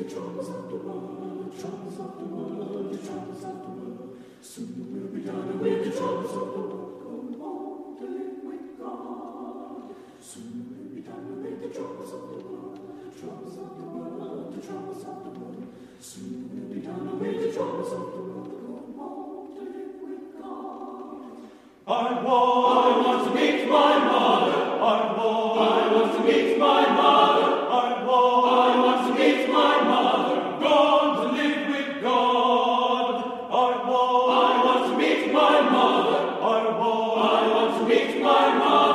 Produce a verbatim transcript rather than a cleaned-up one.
troubles of the world, troubles of the world, the troubles of the world. Soon we'll be done with the troubles of the world. Come home to live with God. Soon we'll be done with the troubles of the world, troubles of the world, the troubles of the world. Soon we'll be done with the troubles of the world. Come home to live with God. I want, I want to meet my mother. I want, I want to meet my mother. I want, I want to meet my mother. Gone to live with God. I want, I want to meet my mother. I want, I want to meet my mother.